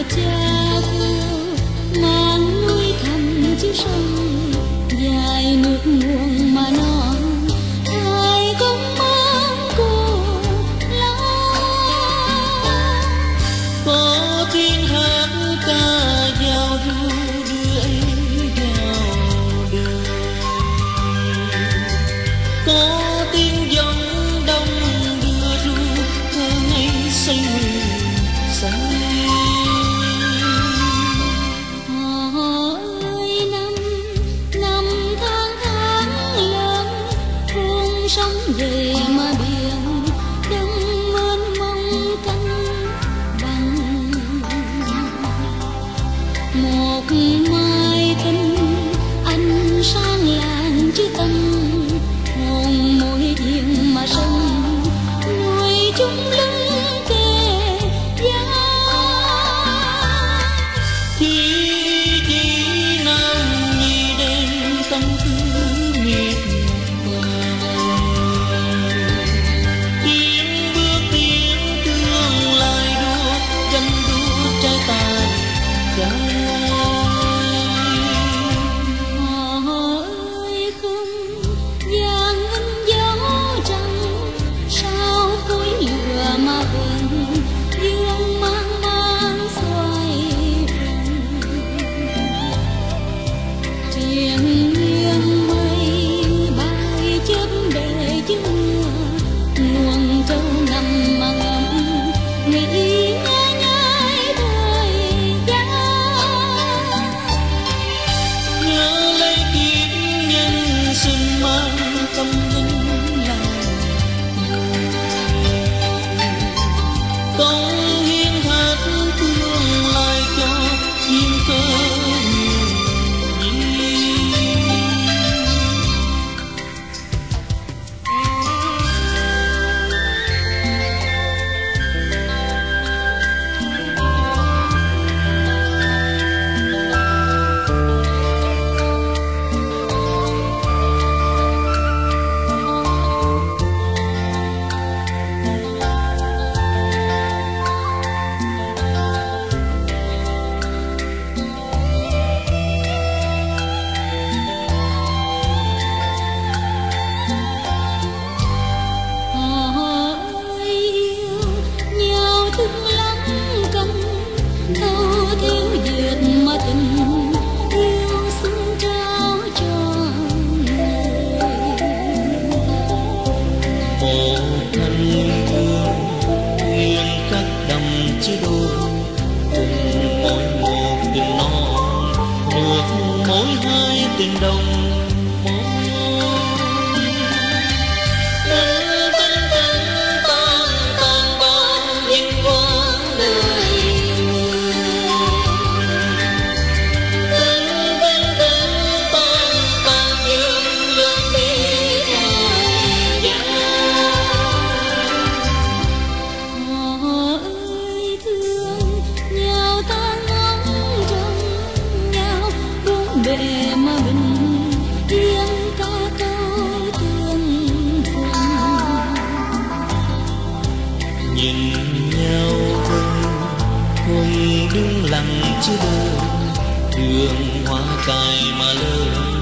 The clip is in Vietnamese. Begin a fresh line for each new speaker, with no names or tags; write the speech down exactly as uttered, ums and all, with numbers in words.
cha vua mang nuôi thầm chiếc sông dài nước nguồn mà non ai cũng mang cô lo.
Có tiếng hát ca giao du đưa ấy vào đời, có tiếng giông đông đưa ru thơ ngây say người say.
Họ ơi năm năm tháng tháng lớn cuốn sóng về mà biển đông mênh mông canh bằng một mai tình anh sang làng chứ tâm hồn môi thiền mà sông nuôi chúng lưng kề vai.
Khi chỉ nam nhi đêm tâm tư miệt mài, tiếng bước tiếng tương lai đua ganh đua trái tài trái.
Họ ơi không gian in dấu trăng sao khối lửa mà vẫn dương mang mang xoay triền miên mây bay chớp để chứ mưa nguồn châu nằm mà ngắm nghĩ nhai nhai thời gian.
Nhớ lấy kiếp nhân sinh mang tâm linh lòng, cống hiến hết tương lai cho duyên cơ nhiều nhi.
Họ ơi yêu nhau thương lắm cần thâu thiếu duyệt mà tình yêu xin trao cho người.
Một thanh hương nguyên các đầm chứ đôi cùng mỗi một tình non nước mỗi hai tình đồng môi. Tình tình tình tan tan bao những quãng đời người, tình tình tình tan tan những lần đi thời gian.
Họ ơi thương nhau ta ngóng trông nhau bốn bề mà bình yên ca câu tương phùng.
Nhìn nhau thôi không đứng lặng chứ đâu đường hoa cài mà lơ